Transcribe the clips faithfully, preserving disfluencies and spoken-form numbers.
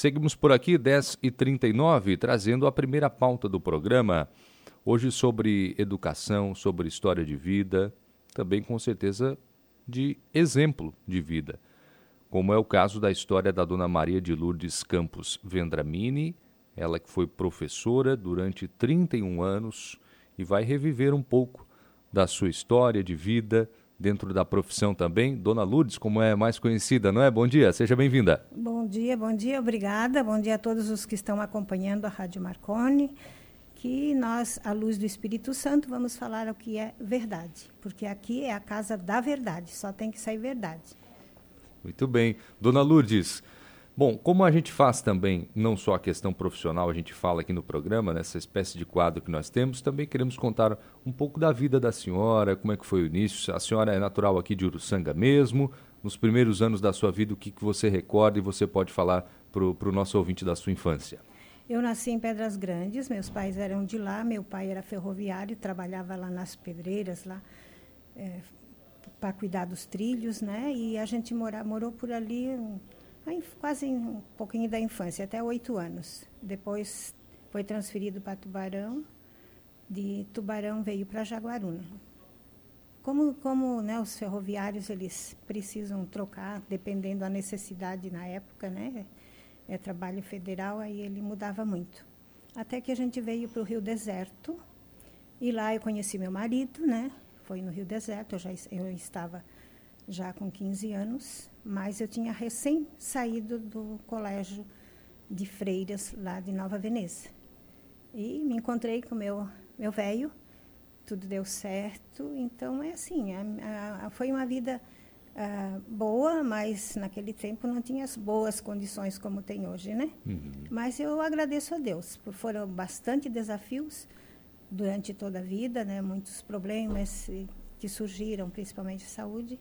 Seguimos por aqui, dez e trinta e nove, trazendo a primeira pauta do programa. Hoje sobre educação, sobre história de vida, também com certeza de exemplo de vida. Como é o caso da história da Dona Maria de Lourdes Campos Vendramini, ela que foi professora durante trinta e um anos e vai reviver um pouco da sua história de vida dentro da profissão também. Dona Lourdes, como é mais conhecida, não é? Bom dia, seja bem-vinda. Bom dia, bom dia, obrigada. Bom dia a todos os que estão acompanhando a Rádio Marconi, que nós, à luz do Espírito Santo, vamos falar o que é verdade, porque aqui é a casa da verdade, só tem que sair verdade. Muito bem. Dona Lourdes, bom, como a gente faz também, não só a questão profissional, a gente fala aqui no programa, nessa espécie de quadro que nós temos, também queremos contar um pouco da vida da senhora, como é que foi o início. A senhora é natural aqui de Uruçanga mesmo, nos primeiros anos da sua vida, o que, que você recorda e você pode falar para o nosso ouvinte da sua infância? Eu nasci em Pedras Grandes, meus pais eram de lá, meu pai era ferroviário, trabalhava lá nas pedreiras, lá, é, para cuidar dos trilhos, né? E a gente mora, morou por ali um, quase um pouquinho da infância, até oito anos. Depois foi transferido para Tubarão, de Tubarão veio para Jaguaruna. Como, como né, os ferroviários eles precisam trocar, dependendo da necessidade na época, né? É trabalho federal, aí ele mudava muito. Até que a gente veio para o Rio Deserto, e lá eu conheci meu marido, né? Foi no Rio Deserto, eu, já, eu estava já com quinze anos, mas eu tinha recém saído do colégio de freiras lá de Nova Veneza. E me encontrei com meu meu velho, tudo deu certo, então é assim, a, a, foi uma vida a, boa, mas naquele tempo não tinha as boas condições como tem hoje, né? Uhum. Mas eu agradeço a Deus, porque foram bastante desafios durante toda a vida, né, muitos problemas que surgiram, principalmente saúde,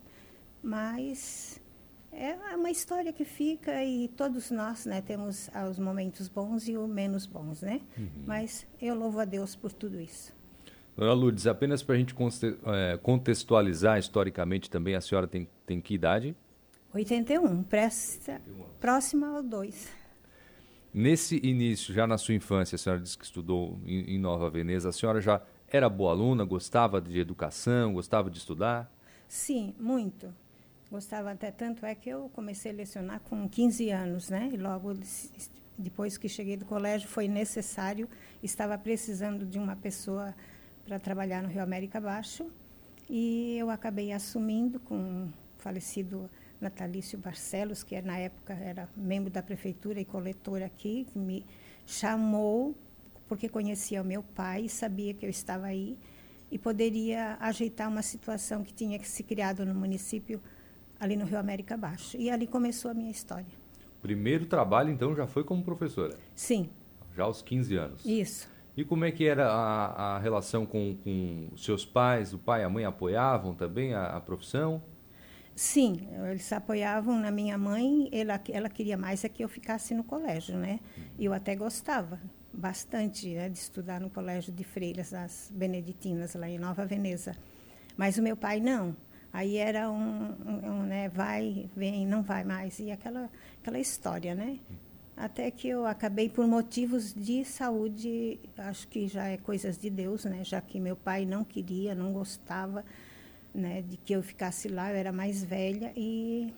mas é uma história que fica e todos nós, né, temos os momentos bons e os menos bons, né? Uhum. Mas eu louvo a Deus por tudo isso. Dona Lourdes, apenas para a gente contextualizar historicamente também, a senhora tem, tem que idade? oitenta e um, presta, próxima ao dois. Nesse início, já na sua infância, a senhora disse que estudou em, em Nova Veneza, a senhora já era boa aluna, gostava de educação, gostava de estudar? Sim, muito. Gostava até tanto, é que eu comecei a lecionar com quinze anos, né? E logo depois que cheguei do colégio foi necessário, estava precisando de uma pessoa para trabalhar no Rio América Baixo, e eu acabei assumindo com o falecido Natalício Barcelos, que na época era membro da prefeitura e coletor aqui, que me chamou porque conhecia o meu pai, sabia que eu estava aí e poderia ajeitar uma situação que tinha se criado no município, ali no Rio América Baixo. E ali começou a minha história. Primeiro trabalho, então, já foi como professora? Sim. Já aos quinze anos? Isso. E como é que era a, a relação com, com os seus pais? O pai e a mãe apoiavam também a, a profissão? Sim, eles apoiavam na minha mãe, ela, ela queria mais é que eu ficasse no colégio, né? E eu até gostava bastante, né, de estudar no colégio de freiras, das beneditinas, lá em Nova Veneza. Mas o meu pai não. Aí era um, um, um né, vai, vem, não vai mais. E aquela, aquela história, né? Até que eu acabei por motivos de saúde, acho que já é coisas de Deus, né? Já que meu pai não queria, não gostava, né, de que eu ficasse lá, eu era mais velha e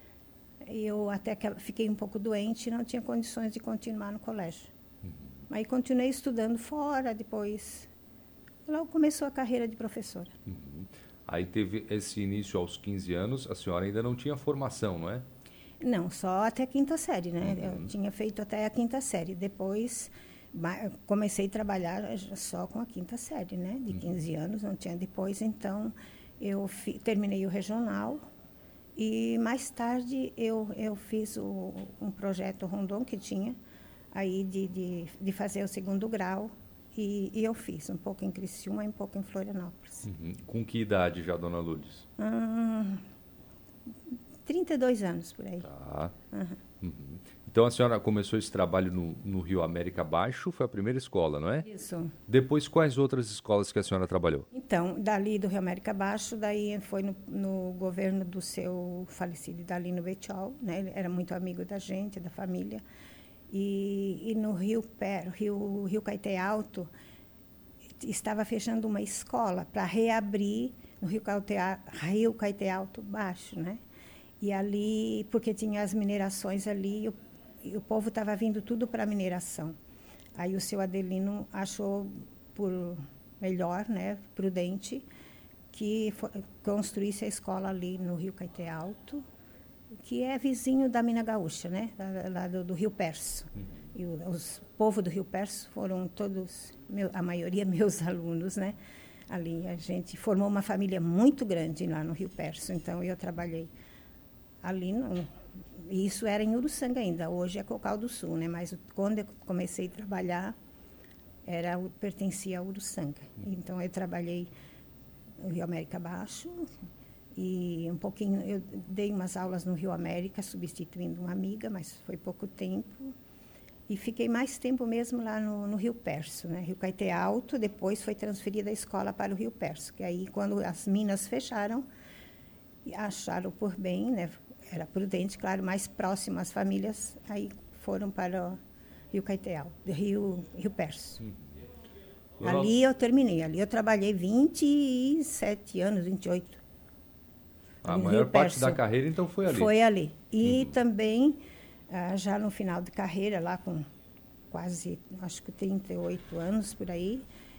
eu até que fiquei um pouco doente e não tinha condições de continuar no colégio. Uhum. Aí continuei estudando fora, depois logo começou a carreira de professora. Uhum. Aí teve esse início aos quinze anos, a senhora ainda não tinha formação, não é? Não, só até a quinta série, né? Uhum. Eu tinha feito até a quinta série, depois comecei a trabalhar só com a quinta série, né? De quinze anos, não tinha depois, então eu fi, terminei o regional e mais tarde eu, eu fiz o, um projeto Rondon que tinha aí de, de, de fazer o segundo grau e, e eu fiz um pouco em Criciúma e um pouco em Florianópolis. Uhum. Com que idade já, Dona Lourdes? Hum, trinta e dois anos por aí. Tá. Uhum. Uhum. Então a senhora começou esse trabalho no, no Rio América Baixo, foi a primeira escola, não é? Isso. Depois, quais outras escolas que a senhora trabalhou? Então, dali do Rio América Baixo, daí foi no, no governo do seu falecido Dalino Betchol, né? Ele era muito amigo da gente, da família. E, e no Rio, Rio, Rio Caeté Alto, estava fechando uma escola para reabrir no Rio Caeté, Rio Caeté Alto Baixo, né? E ali, porque tinha as minerações ali, e o, e o povo estava vindo tudo para a mineração. Aí o seu Adelino achou por melhor, né, prudente, que for, construísse a escola ali no Rio Caeté Alto, que é vizinho da Mina Gaúcha, né, lá, lá do, do Rio Perso. Uhum. E o, os povo do Rio Perso foram todos, meu, a maioria meus alunos, né, ali. A gente formou uma família muito grande lá no Rio Perso, então eu trabalhei ali, no, isso era em Uruçanga ainda, hoje é Cocal do Sul, né, mas quando eu comecei a trabalhar, era, pertencia a Uruçanga. Uhum. Então eu trabalhei no Rio América Baixo, e um pouquinho, eu dei umas aulas no Rio América, substituindo uma amiga, mas foi pouco tempo. E fiquei mais tempo mesmo lá no, no Rio Perso, né? Rio Caeté Alto, depois foi transferida a escola para o Rio Perso, que aí, quando as minas fecharam, acharam por bem, né? Era prudente, claro, mais próximo às famílias, aí foram para o Rio Caeté Alto, Rio, Rio Perso. Hum. Ali eu terminei, ali eu trabalhei vinte e sete anos, vinte e oito. A maior parte da carreira, então, foi ali? Foi ali. E uhum. também, ah, já no final de carreira, lá com quase, acho que trinta e oito anos, por aí,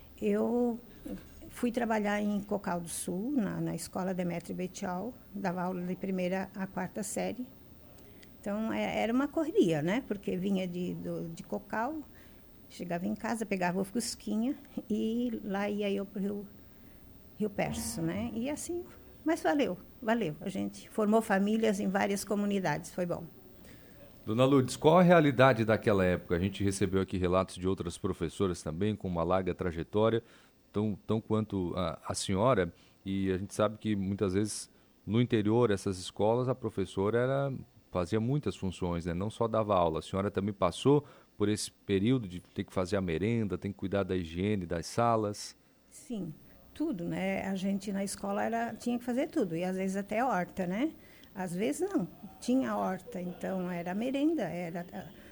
eu fui trabalhar em Cocal do Sul, na, na Escola Demétrio Betial, dava aula de primeira a quarta série. Então, é, era uma correria, né? Porque vinha de, do, de Cocal, chegava em casa, pegava o Fusquinha e lá ia eu para o Rio, Rio Perso, né? E assim, mas valeu, valeu. A gente formou famílias em várias comunidades, foi bom. Dona Lourdes, qual a realidade daquela época? A gente recebeu aqui relatos de outras professoras também, com uma larga trajetória, tão, tão quanto a, a senhora, e a gente sabe que muitas vezes no interior, essas escolas, a professora era, fazia muitas funções, né? Não só dava aula, a senhora também passou por esse período de ter que fazer a merenda, tem que cuidar da higiene das salas? Sim, tudo, né? A gente na escola era, tinha que fazer tudo, e às vezes até horta, né? Às vezes não, tinha horta, então era merenda, era,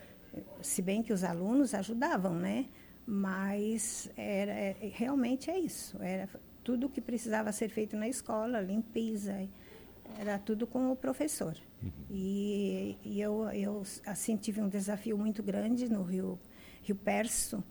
se bem que os alunos ajudavam, né? Mas era, realmente é isso, era tudo que precisava ser feito na escola, limpeza, era tudo com o professor. Uhum. E, e eu, eu, assim, tive um desafio muito grande no Rio, Rio Perso,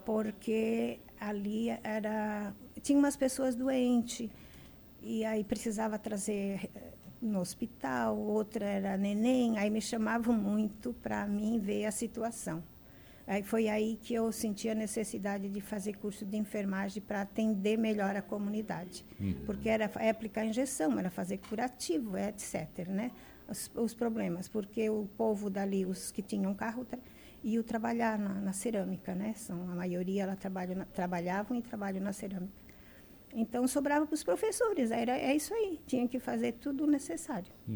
porque ali era, tinha umas pessoas doentes, e aí precisava trazer no hospital, outra era neném, aí me chamavam muito para mim ver a situação. Aí foi aí que eu senti a necessidade de fazer curso de enfermagem para atender melhor a comunidade. Uhum. Porque era é aplicar injeção, era fazer curativo, etcétera, né? Os, os problemas, porque o povo dali, os que tinham carro, tra- iam trabalhar na, na cerâmica, né? São, a maioria ela trabalha na, trabalhavam e trabalham na cerâmica. Então, sobrava para os professores, era, é isso aí, tinha que fazer tudo o necessário. Uhum.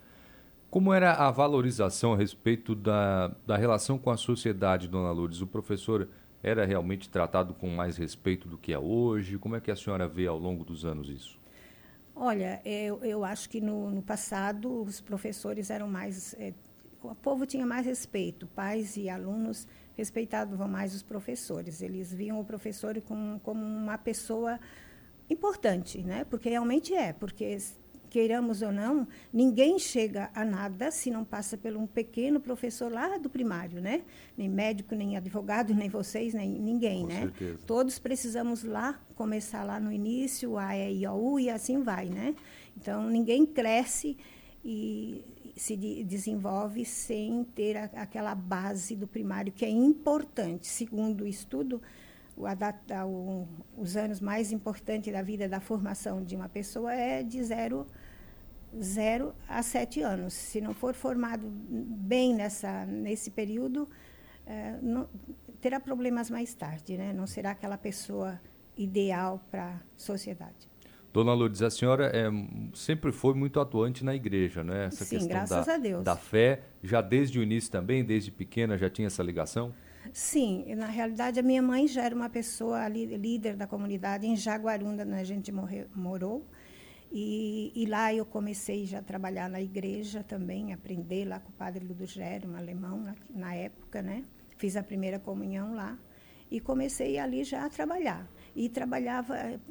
Como era a valorização a respeito da, da relação com a sociedade, Dona Lourdes? O professor era realmente tratado com mais respeito do que é hoje? Como é que a senhora vê ao longo dos anos isso? Olha, eu, eu acho que no, no passado os professores eram mais... É, o povo tinha mais respeito, pais e alunos respeitavam mais os professores. Eles viam o professor como, como uma pessoa importante, né? Porque realmente é, porque... queiramos ou não, ninguém chega a nada se não passa por um pequeno professor lá do primário, né? Nem médico, nem advogado, nem vocês, nem ninguém, Com né? certeza. Todos precisamos lá, começar lá no início, A, E, I, O, U, e assim vai, né? Então, ninguém cresce e se de, desenvolve sem ter a, aquela base do primário, que é importante. Segundo o estudo, o, a, o, os anos mais importantes da vida, da formação de uma pessoa, é de zero, zero a sete anos. Se não for formado bem nessa, nesse período, é, não, terá problemas mais tarde, né? Não será aquela pessoa ideal para a sociedade. Dona Lourdes, a senhora é, sempre foi muito atuante na igreja, né? Essa Sim, questão graças da, a Deus. da fé, já desde o início também, desde pequena, já tinha essa ligação? Sim, na realidade, a minha mãe já era uma pessoa ali, líder da comunidade em Jaguarunda, onde a gente morre, morou, E, e lá eu comecei já a trabalhar na igreja também, aprender lá com o padre Ludogério, um alemão na, na época, né? Fiz a primeira comunhão lá e comecei ali já a trabalhar. E trabalhava,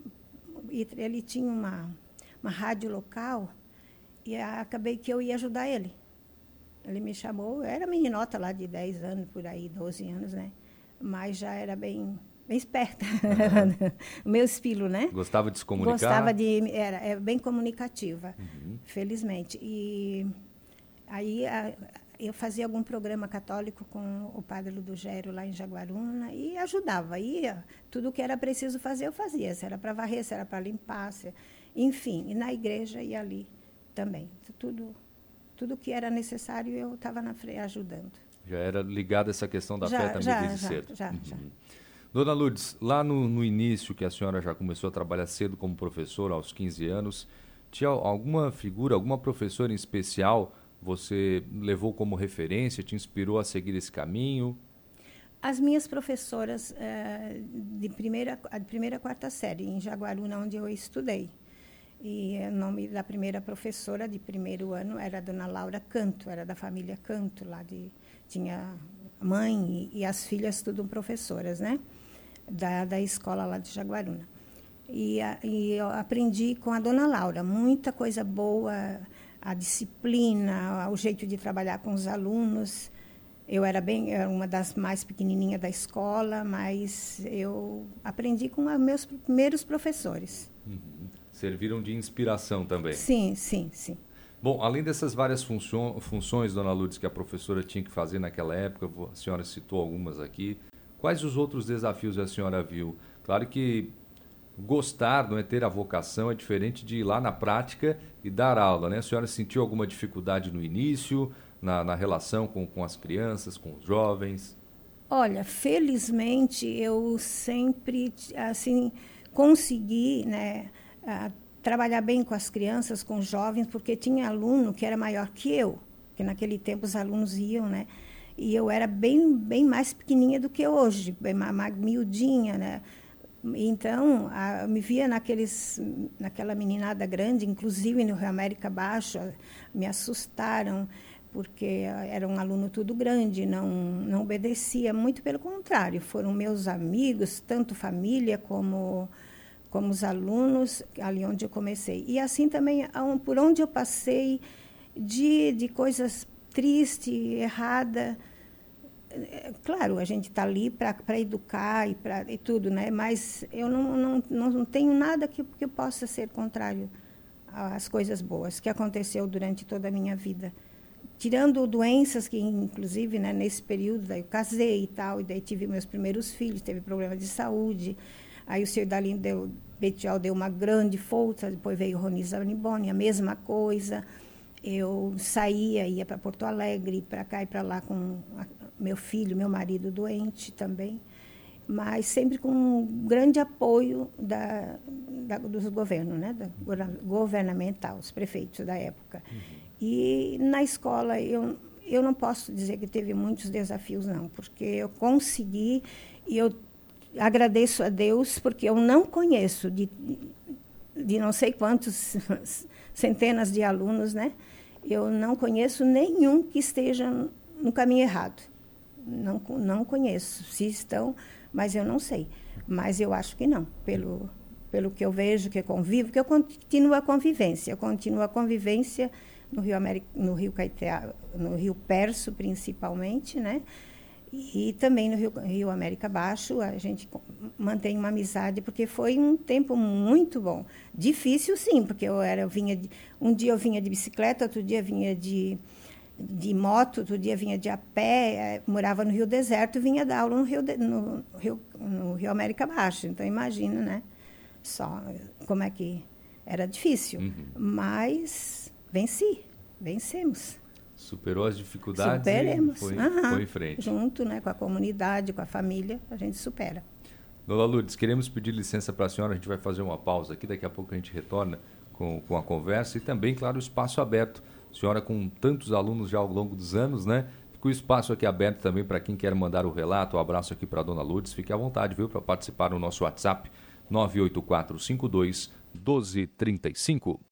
e ele tinha uma, uma rádio local e acabei que eu ia ajudar ele. Ele me chamou, eu era meninota lá de dez anos, por aí, doze anos, né? Mas já era bem... bem esperta, uhum. O meu estilo, né? Gostava de se comunicar? Gostava de... Era é bem comunicativa, uhum. Felizmente. E aí a, eu fazia algum programa católico com o padre Ludogério lá em Jaguaruna e ajudava. Ia, tudo que era preciso fazer, eu fazia. Se era para varrer, se era para limpar, se, enfim. E na igreja e ali também. Tudo, tudo que era necessário, eu estava na frente ajudando. Já era ligada essa questão da já, fé também já, desde já, cedo? Já, uhum. já. Dona Lourdes, lá no, no início, que a senhora já começou a trabalhar cedo como professora, aos quinze anos, tinha alguma figura, alguma professora em especial você levou como referência, te inspirou a seguir esse caminho? As minhas professoras uh, de primeira, de primeira a quarta série, em Jaguaruna, onde eu estudei. E o nome da primeira professora de primeiro ano era a dona Laura Canto, era da família Canto, lá de, tinha mãe e, e as filhas tudo professoras, né? Da, da escola lá de Jaguaruna. E, a, e eu aprendi com a dona Laura muita coisa boa, a disciplina, o jeito de trabalhar com os alunos. Eu era bem, era uma das mais pequenininhas da escola, mas eu aprendi com os meus primeiros professores. Uhum. Serviram de inspiração também? Sim, sim, sim. Bom, além dessas várias funcio- funções, dona Lourdes, que a professora tinha que fazer naquela época, a senhora citou algumas aqui, quais os outros desafios a senhora viu? Claro que gostar, não é, ter a vocação, é diferente de ir lá na prática e dar aula, né? A senhora sentiu alguma dificuldade no início, na, na relação com, com as crianças, com os jovens? Olha, felizmente eu sempre, assim, consegui, né, a, trabalhar bem com as crianças, com os jovens, porque tinha aluno que era maior que eu, que naquele tempo os alunos iam, né? E eu era bem, bem mais pequenininha do que hoje, bem mais miudinha, né? Então, a, me via naqueles, naquela meninada grande, inclusive no Rio América Baixo, me assustaram, porque era um aluno tudo grande, não, não obedecia, muito pelo contrário, foram meus amigos, tanto família como, como os alunos, ali onde eu comecei. E assim também, por onde eu passei, de, de coisas tristes, erradas. Claro, a gente está ali para educar e, pra, e tudo, né? Mas eu não, não, não tenho nada que, que possa ser contrário às coisas boas que aconteceu durante toda a minha vida. Tirando doenças que, inclusive, né, nesse período, daí eu casei e tal, e daí tive meus primeiros filhos, teve problema de saúde. Aí o senhor Dalino deu, Betial deu uma grande força, depois veio o Roni Zaniboni, a mesma coisa. Eu saía, ia para Porto Alegre, para cá e para lá com a, meu filho, meu marido doente também, mas sempre com um grande apoio da, da, dos governos, né, da, governamental, os prefeitos da época. Uhum. E na escola eu, eu não posso dizer que teve muitos desafios, não, porque eu consegui e eu agradeço a Deus, porque eu não conheço de, de não sei quantos centenas de alunos, né? Eu não conheço nenhum que esteja no caminho errado. Não, não conheço. Se estão, mas eu não sei. Mas eu acho que não, pelo, pelo que eu vejo, que eu convivo, que eu continuo a convivência. Eu continuo a convivência no Rio, América, no Rio Caeté, no Rio Perso, principalmente, né? E também no Rio, Rio América Baixo, a gente mantém uma amizade, porque foi um tempo muito bom. Difícil, sim, porque eu era, eu vinha de, um dia eu vinha de bicicleta, outro dia vinha de, de moto, outro dia vinha de a pé, morava no Rio Deserto, vinha dar aula no Rio, no Rio, no Rio América Baixo. Então, imagina, né? Só como é que era difícil. Uhum. Mas venci, vencemos. Superou as dificuldades Superemos. e foi, uhum. foi em frente. Junto, né, com a comunidade, com a família, a gente supera. Dona Lourdes, queremos pedir licença para a senhora, a gente vai fazer uma pausa aqui, daqui a pouco a gente retorna com, com a conversa e também, claro, o espaço aberto. A senhora com tantos alunos já ao longo dos anos, né? Fica o espaço aqui aberto também para quem quer mandar o relato, um abraço aqui para a Dona Lourdes, fique à vontade, viu, para participar no nosso WhatsApp nove oito quatro cinco dois um dois três cinco.